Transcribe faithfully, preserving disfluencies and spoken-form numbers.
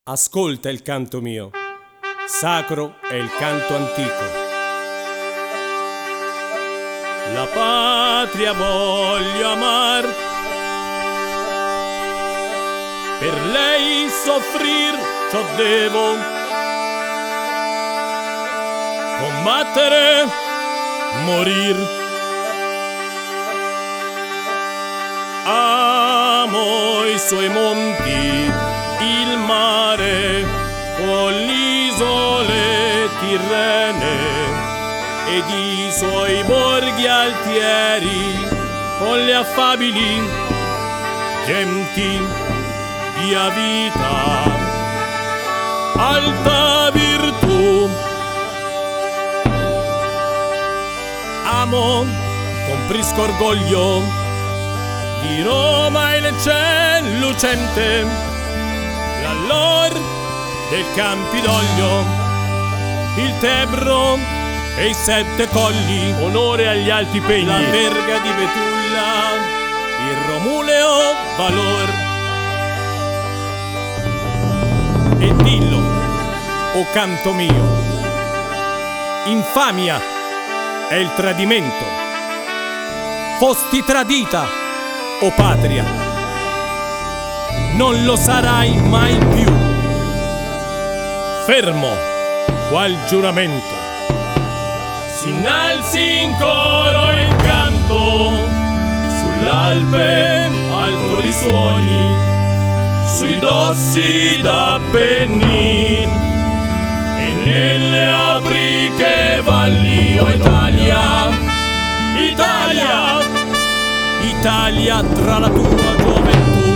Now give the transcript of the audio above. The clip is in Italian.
Ascolta il canto mio, sacro è il canto antico. La patria voglio amar, per lei soffrir ciò devo, combattere, morir. Amo i suoi monti, il mare, con le isole tirrene ed i suoi borghi altieri, con le affabili genti via vita, alta virtù. Amo con prisco orgoglio di Roma il ciel lucente, l'allor del Campidoglio, il Tebro e i sette colli, onore agli alti pegni, la verga di Betulla, il Romuleo valor. E dillo, o canto mio, infamia è il tradimento, fosti tradita, o patria, non lo sarai mai più. Fermo qual giuramento, si innalzi in coro il canto, sull'Alpe alto risuoni, sui dossi d'Appennin e nelle apriche valli. O Italia, Italia, Italia tra la tua gioventù